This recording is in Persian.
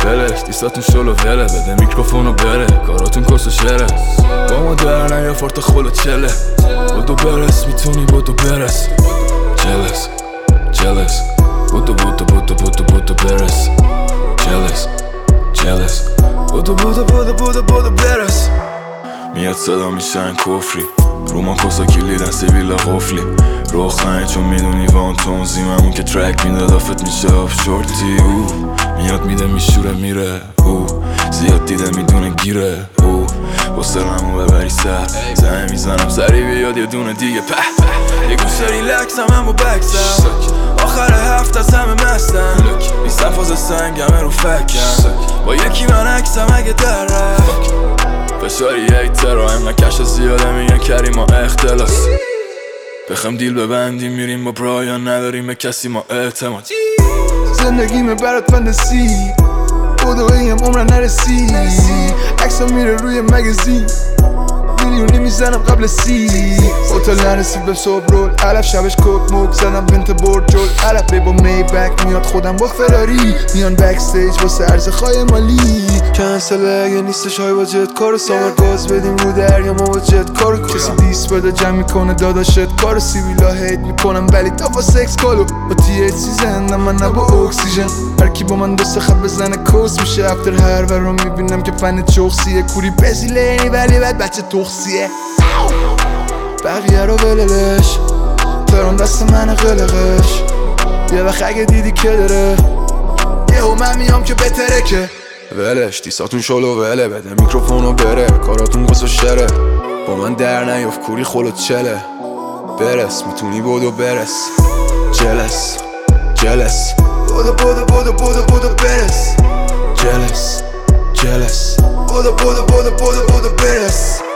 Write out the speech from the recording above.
ولش دیستاتون شلو وله بده میکروفونو بره کاراتون کس و شره با ما در نیا فورت خلو چله بودو برس میتونی بودو برس جلس جلس بودو بودو بودو بودو بودو برس جلس جلس بودو بودو بودو بودو بودو برس میاد صدا میشن کفری رو ما کسا کلیدن سیبیلا قفلی رو خنه چون میدونی وان تونزیممون که ترک میداد آفت میشه آف شورتی میاد میده میشوره میره زیاد دیده میدونه گیره بسرمو ببری سر زمه میزنم سری بیاد یه دونه دیگه یه گوشه ریلکس هم با بکسم آخر هفت از همه مستم نیستم فاز سنگمه رو فکم با یکی من عکسم اگه در رفت فشاری ایتر و هم نکش زیاده میگن کریم ما اختلاس بخم دیل ببندیم میریم با برایان نداریم به کسی ما اعتماد زندگیمه برات فندسی بودو ایم عمرن نرسی عکسم میره روی مگزین میلیونی میزنم قبل هتل نرسید به صبح رول علف شبش کت موک زدم بنت برد جل علف با می بک میاد خودم با فراری میان بک استیج واسه عرض خواهی مالی کنسله اگه نیستش های با جت کارو سامر گاز بدیم رو دریا ما با جت کارو کسی دیس بده جمع میکنه داداشت کارو سیویلا هیت میکنم ولی تا با سکس کالو با تی اچ سی زندم من نه با اکسیژن هرکی با من دوست خب بزنه کوس میشه افتر هر ور رو میبینم که فن چخسیه کوری بزیلینی ولی بعد بچه تخصیه بقیه رو بللش ترون دست من قلقش یه وقت اگه دیدی که داره یهو من میام که بهتره که ولش دیساتون شلو وله بده میکروفونو بره کاراتون قصه شره با من در نیاف کوری خلوت چله برس میتونی بودو برس جلس جلس بودو بودو بودو بودو بودو برس جلس جلس بودو بودو بودو بودو بودو برس